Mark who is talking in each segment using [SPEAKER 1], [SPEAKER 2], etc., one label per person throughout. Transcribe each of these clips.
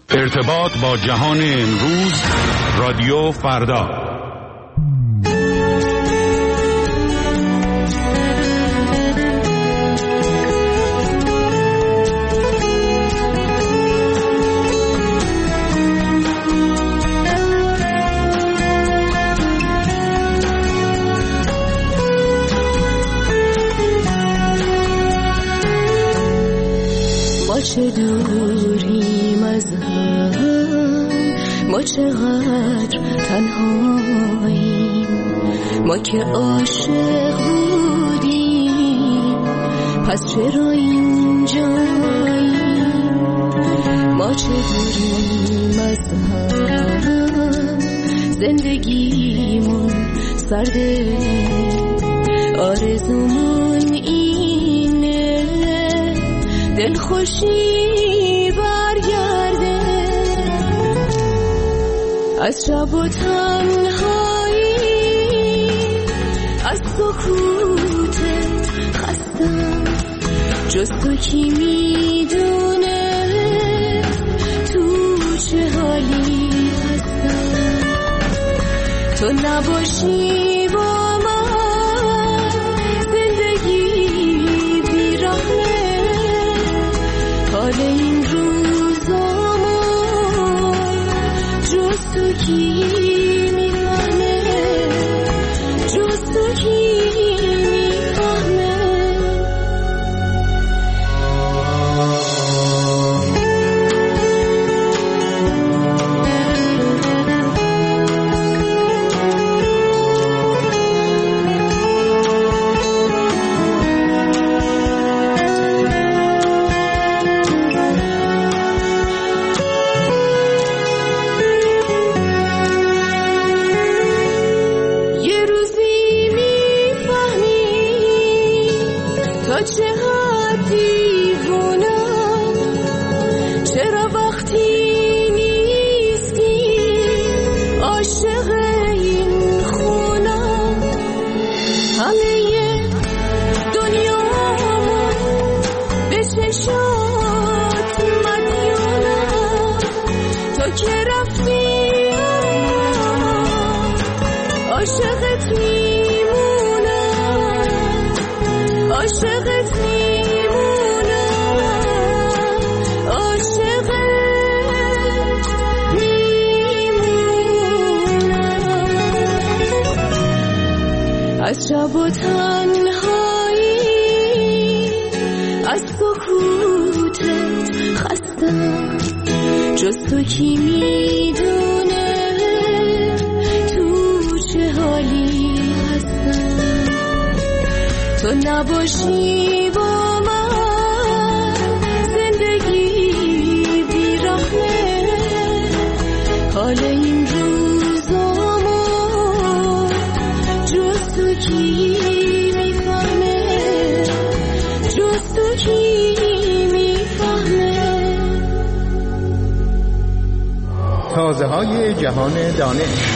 [SPEAKER 1] ارتباط با جهان امروز، رادیو فردا.
[SPEAKER 2] ما چه دوریم از هم، ما چقدر تنهاییم، ما که عاشق بودیم پس چرا اینجاییم. ما چه دوریم از هم، زندگیمون سرده، آرزومون اینه دل خوشی برگرده. از شب و تنهایی، از سکوتت خستم، جز تو کی میدونه تو چه حالی هستم. تو نباشی با من زندگی بی‌رحمه، حال این روزامو جز تو کی میفهمه، جز تو کی میفهمه. از شب و تنهایی، از سکوتت خستم، جز تو کی میدونه تو چه حالی هستم. تو نباشی با من زندگی بی‌رحمه، حال این روزامو جز تو کی میفهمه، جز تو کی میفهمه.
[SPEAKER 3] تازه های جهان دانش.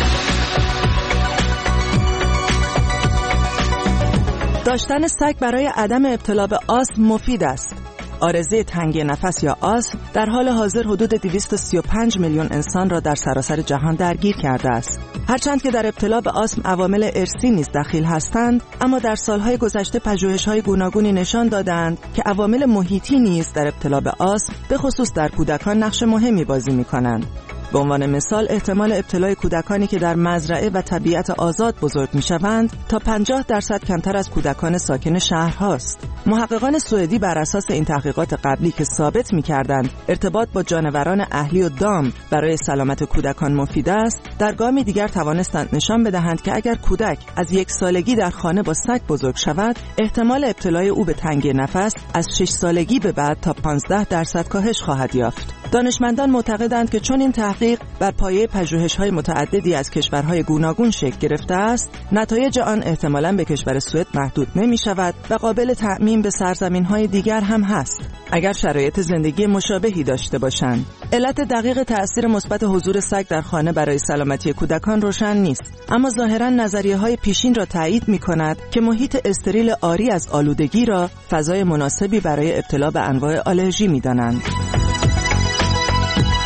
[SPEAKER 4] داشتن سگ برای عدم ابتلا به آسم مفید است. عارضه تنگی نفس یا آسم در حال حاضر حدود 235 میلیون انسان را در سراسر جهان درگیر کرده است. هرچند که در ابتلا به آسم عوامل ارثی نیز دخیل هستند، اما در سالهای گذشته پژوهش‌های گوناگونی نشان دادند که عوامل محیطی نیز در ابتلا به آسم به خصوص در کودکان نقش مهمی بازی می‌کنند. به عنوان مثال احتمال ابتلای کودکانی که در مزرعه و طبیعت آزاد بزرگ می‌شوند تا 50% کمتر از کودکان ساکن شهرهاست. محققان سوئدی بر اساس این تحقیقات قبلی که ثابت می‌کردند ارتباط با جانوران اهلی و دام برای سلامت کودکان مفید است، در گامی دیگر توانستند نشان بدهند که اگر کودک از 1 سالگی در خانه با سگ بزرگ شود، احتمال ابتلای او به تنگی نفس از 6 سالگی به بعد تا 15% کاهش خواهد یافت. دانشمندان معتقدند که چون این تحقیق بر پایه پژوهش‌های متعددی از کشورهای گوناگون شکل گرفته است، نتایج آن احتمالاً به کشور سوئد محدود نمی‌شود و قابل تعمیم به سرزمین‌های دیگر هم هست اگر شرایط زندگی مشابهی داشته باشند. علت دقیق تأثیر مثبت حضور سگ در خانه برای سلامتی کودکان روشن نیست، اما ظاهراً نظریه‌های پیشین را تایید می‌کند که محیط استریل عاری از آلودگی را فضای مناسبی برای ابتلا به انواع آلرژی می‌دانند.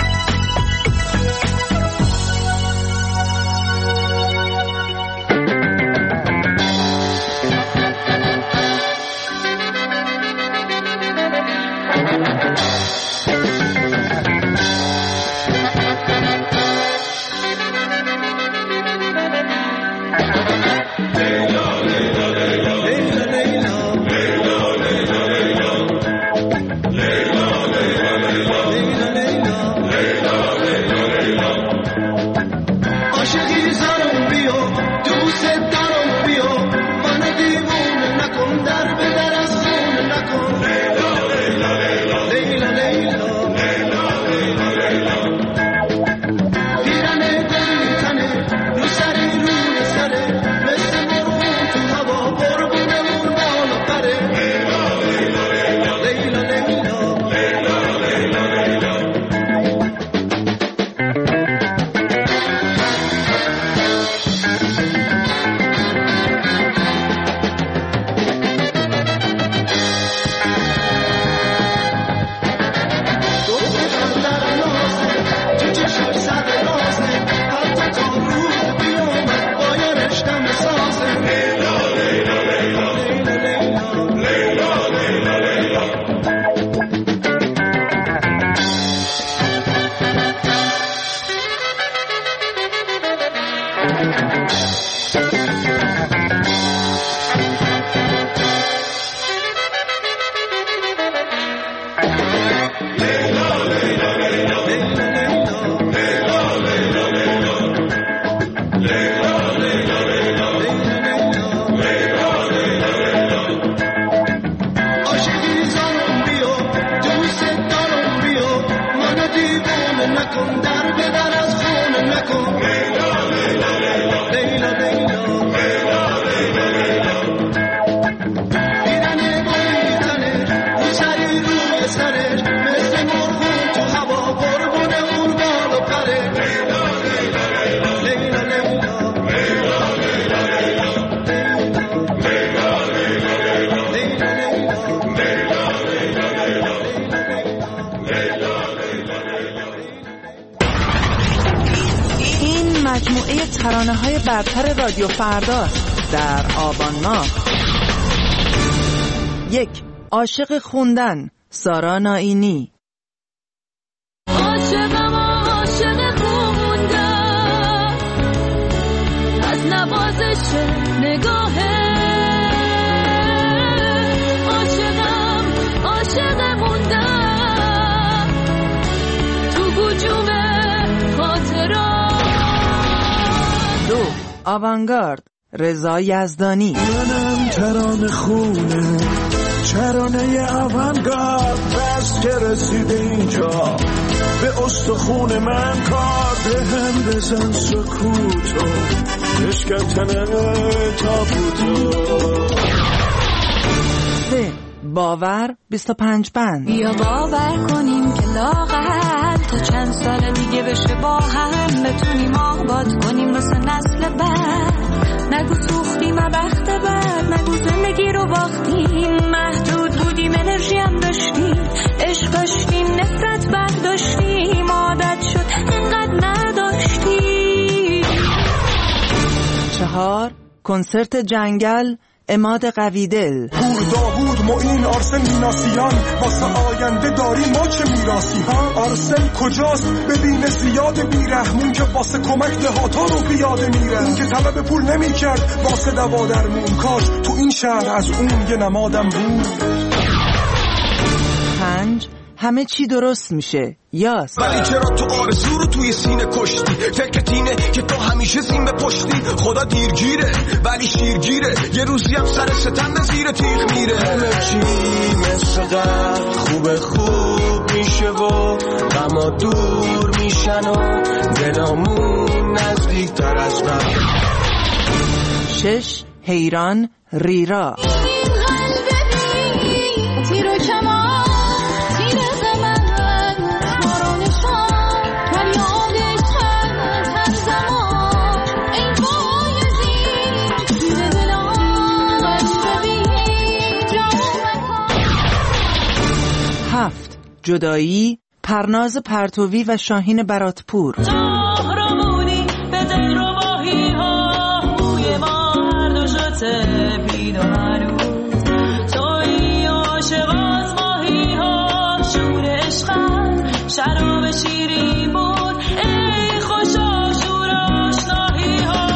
[SPEAKER 5] نکن، در به در از خونه نکن. لیلا لیلا لیلا لیلا لیلا لیلا لیلا دیدنه بایدنه میچری روی سرش مثل مرغون تو هوا قربونه اون بال و پره. لیلا لیلا لیلا لیلا لیلا لیلا
[SPEAKER 4] مجموعه ترانه‌های برتر رادیو فردا در آبان ماه. 1. عاشق خوندن، سارا نائینی.
[SPEAKER 2] عاشقم عاشق خوندن، از نوازش نگاهه. عاشقم عاشق موندن تو هجوم خاطرات.
[SPEAKER 4] 2. آوانگارد، رضا یزدانی.
[SPEAKER 6] منم ترانه خونه، ترانه آوانگارد. بس که رسیده اینجا به استخون من کار، به هم بزن سکوتو بشکتن تابوتو.
[SPEAKER 4] 3. باور 25 بند.
[SPEAKER 2] بیا باور کنیم که لااقل تا چند سال دیگه بشه با هم بتونیم آباد کنیم واسه نسل بعد. نگو سوختیم بخت بعد، نگو زندگی رو باختیم. محدود بودیم انرژی هم داشتیم، عشق داشتیم نفرت برداشتیم، عادت شد انقدر نداشتیم.
[SPEAKER 4] 4. کنسرت جنگل، عماد قویدل.
[SPEAKER 6] پور داوود معین آرسن میناسیان، واسه آینده داریم ما چه میراسی ها؟ آرسن کجاست؟ ببین زیاد بیرحمون که واسه کمک دهاتا رو بیاده میره. اون که طلب پول نمی کرد واسه دوا درمون، کاش تو این شهر از اون یه نمادم بود.
[SPEAKER 4] 5. همه چی درست میشه، یاس.
[SPEAKER 5] ولی چرا تو آرزو رو توی سینه کشتی؟ فکرت اینه که تو همیشه زین به پشتی. خدا دیرگیره ولی شیرگیره، یه روزی هم سر ستم به زیر تیغ میره. همه چی مثل قبل خوب میشه و غما دور میشن و دلامون نزدیک تر از قبل.
[SPEAKER 4] 6. حیران، ریرا. جدایی، پرناز پرتوی و شاهین براتپور.
[SPEAKER 7] زهرمونی به دل رو باهی ها، موی ما هر دو شده پید و هنوز توی عاشق از ماهی ها. شور عشقم شراب شیرین بود، ای خوشا شور آشناهی ها.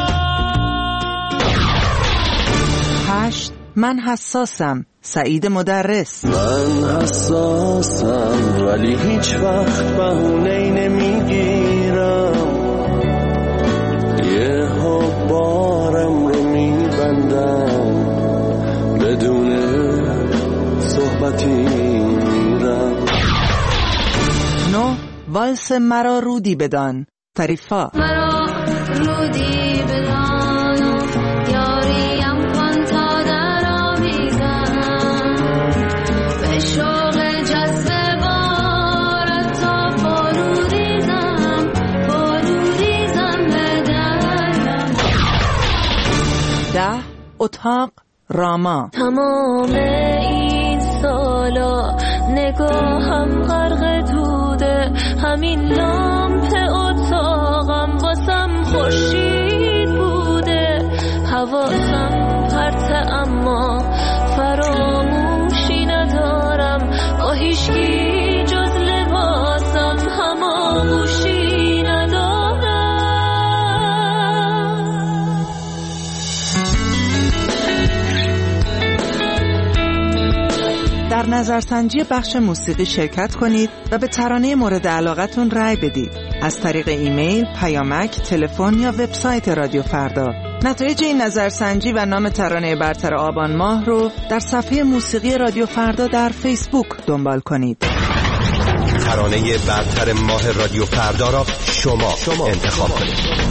[SPEAKER 4] 8. من حساسم، سعید مدرس.
[SPEAKER 6] من حساسم ولی هیچ وقت بهونه‌ای نمیگیرم، یه بارم رو میبندم، بدون صحبتی میرم.
[SPEAKER 4] 9. والس مرا رودی بدان، طریفا.
[SPEAKER 2] مرا رودی بدان یاریم کن تا در آویزم، به شوق جذب بارت تا بروریزم به درم.
[SPEAKER 4] 10. اتاق، راما.
[SPEAKER 2] تمام این سالا نگاهم غرق توده، همین لامپ اتاقم واسم خورشید بوده. حواسم پرته اما فراموشی ندارم، با هیچکی جز لباسم هماغوشی ندارم.
[SPEAKER 4] در نظرسنجی بخش موسیقی شرکت کنید و به ترانه مورد علاقتون رأی بدید از طریق ایمیل، پیامک، تلفن یا وبسایت رادیو فردا. نتایج این نظرسنجی و نام ترانه برتر آبان ماه رو در صفحه موسیقی رادیو فردا در فیسبوک دنبال کنید.
[SPEAKER 5] ترانه برتر ماه رادیو فردا را شما انتخاب کنید.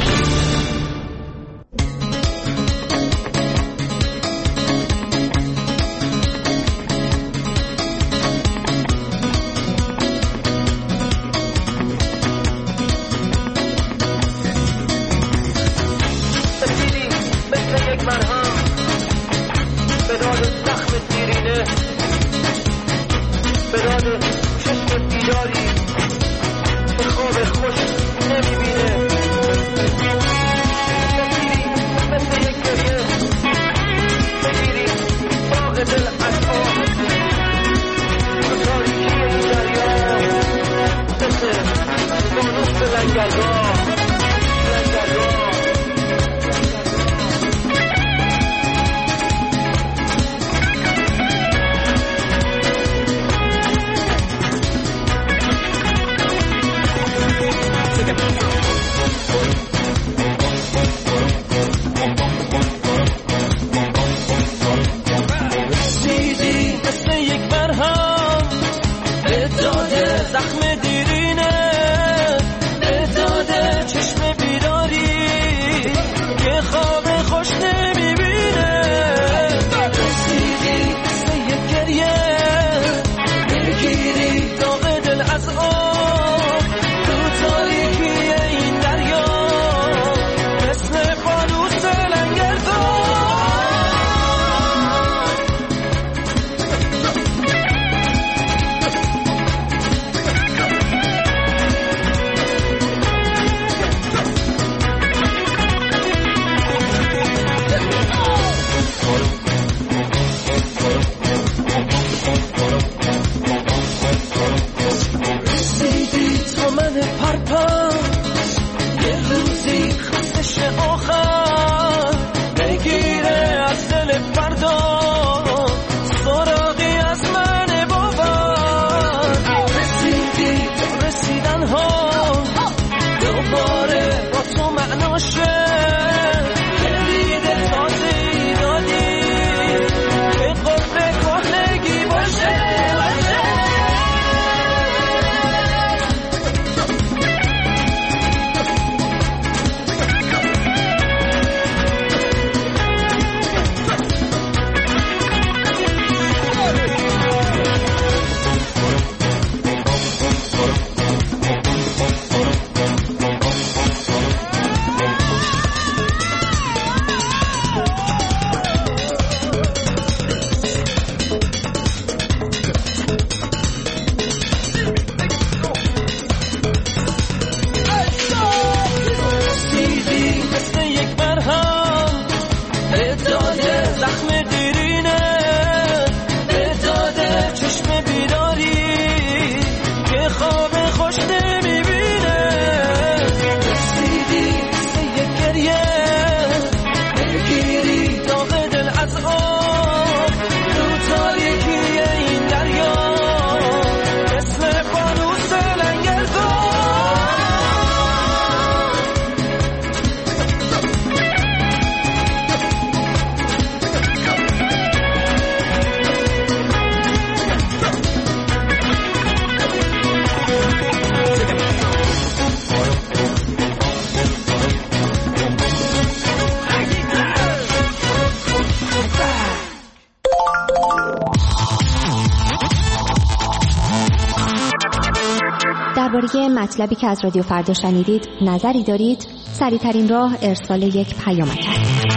[SPEAKER 8] درباره مطلبی که از رادیو فردا شنیدید نظری دارید؟ سریع‌ترین راه ارسال یک پیامک است.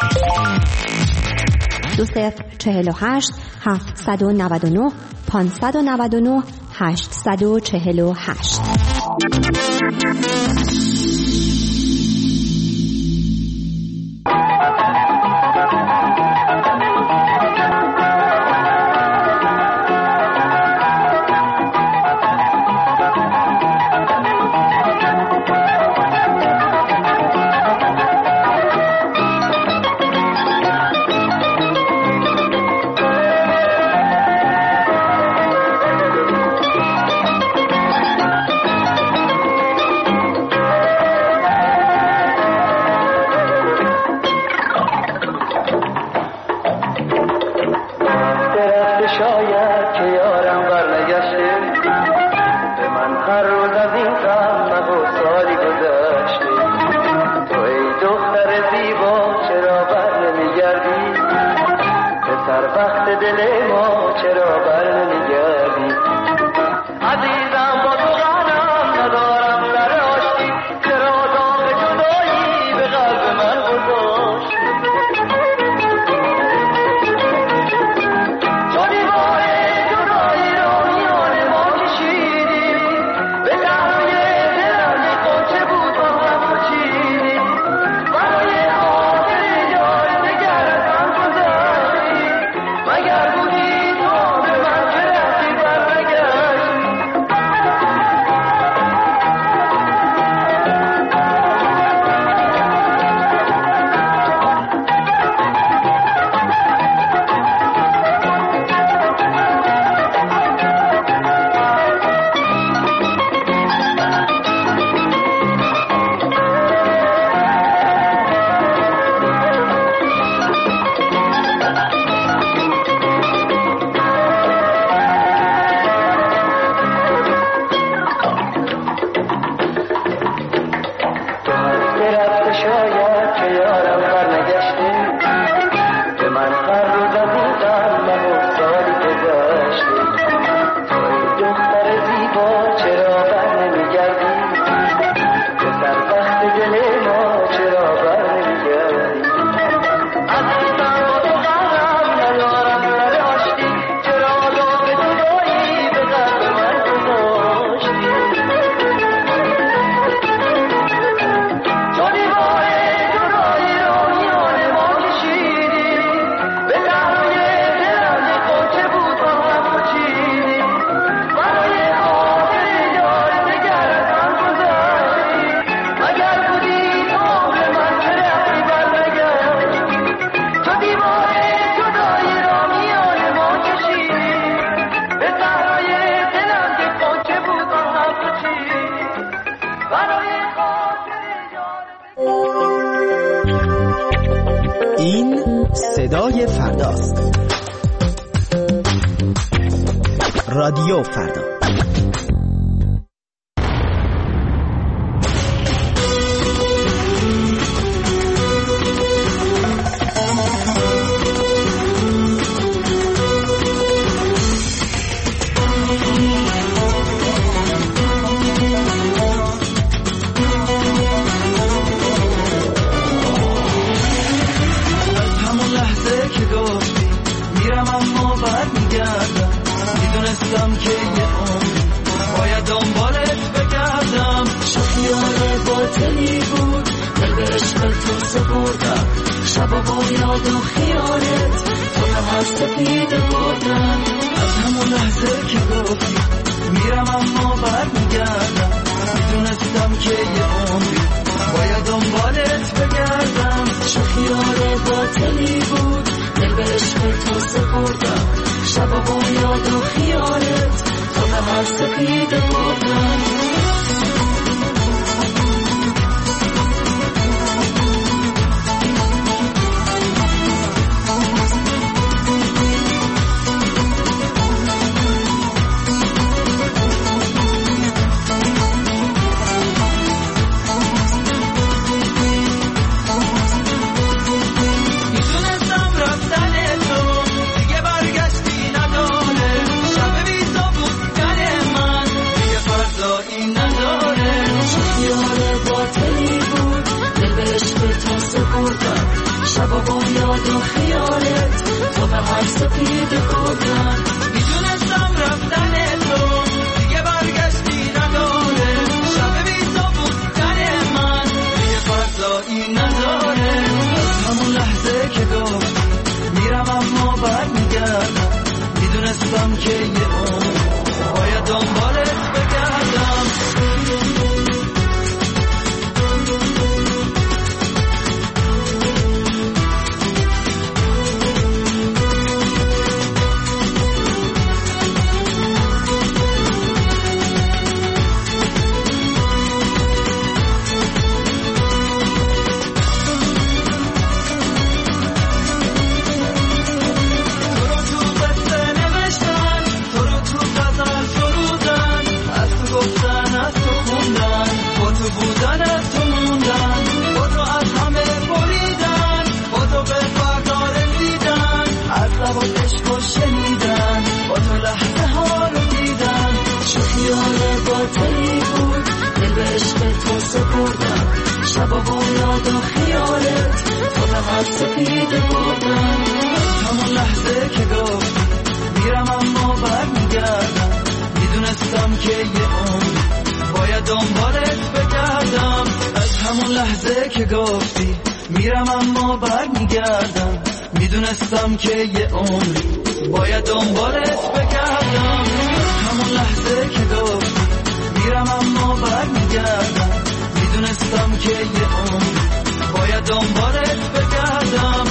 [SPEAKER 8] 2048 799 599 848.
[SPEAKER 9] دل ما چرا بر نمیگردی عزیزم با تو غنم ندارم سر آشتی چرا داغ جدایی به قلب من گذاشتی تو دیوار جدایی را میان ما کشیدی به تنهای دلم یک قنچه بود با هم چیدی برای خاطر یار دگر از هم گذشتی مگر بودی تو به من که رفتی برنگشتی رفته شاید که یارم برنگشته به من هر روز بودم و سالی گذشته توی دختر زیبا چرا بر نمیگردی پسر بخت دل ما چرا بر نمیگردی عزیزم با تو غمم ندارم سر آشتی چرا داغ جدایی به قلب من گذاشتی
[SPEAKER 10] این صدای فرداست. رادیو فردا.
[SPEAKER 9] عشق و
[SPEAKER 2] عشق باطلی بود، دل به عشق تو سپردم، شبا با یاد و خیالت تا به هر سپیده بردم.
[SPEAKER 7] همون لحظه که گفت میرم اما برمیگردم، میدونستم که یه عمر باید دنبالت بگردم. از همون لحظه که گفتی میرم اما برمیگردم، میدونستم که یه عمر باید دنبالت بگردم. از همون لحظه که گفتی میرم اما برمیگردم، میدونستم که یه عمر باید دنبالت بگردم.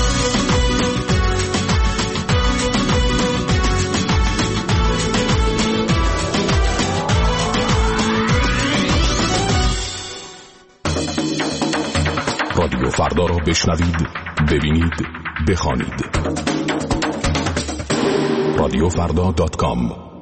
[SPEAKER 1] رادیو فردا را بشنوید، ببینید، بخوانید. radiofrda.com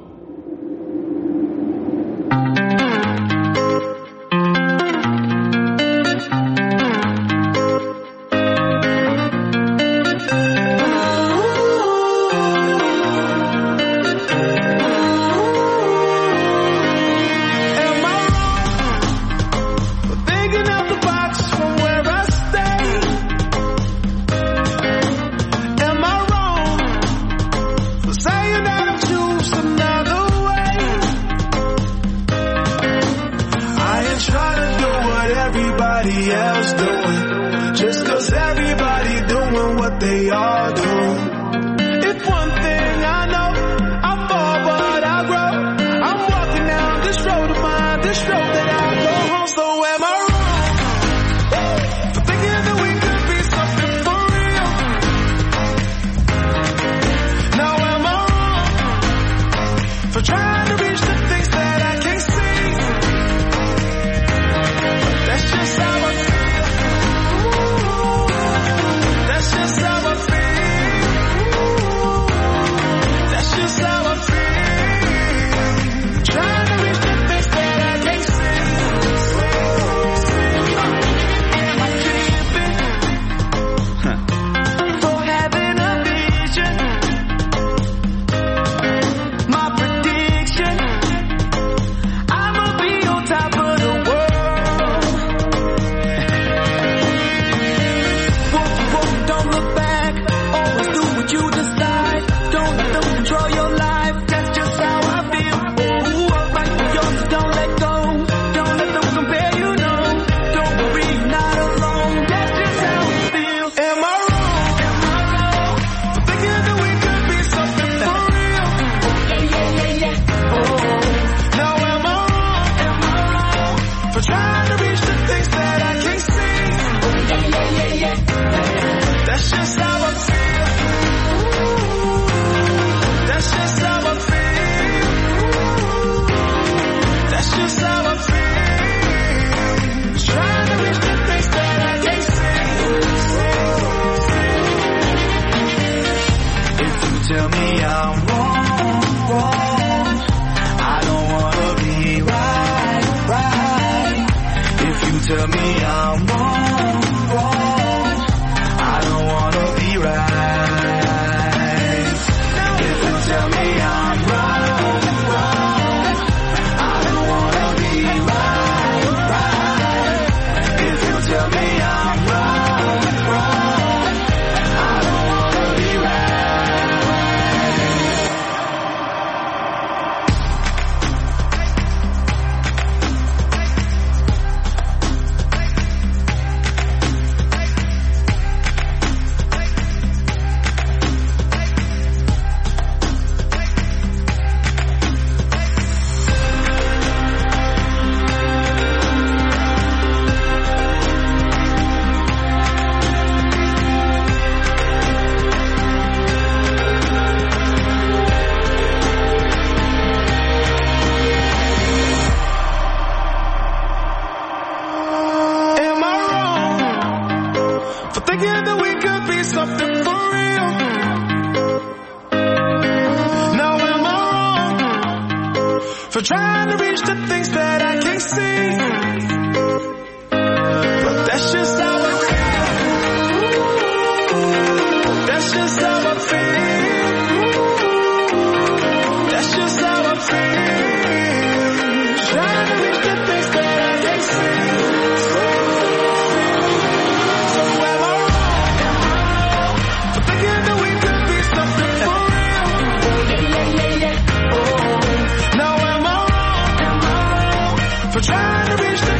[SPEAKER 5] تو چند بیشتر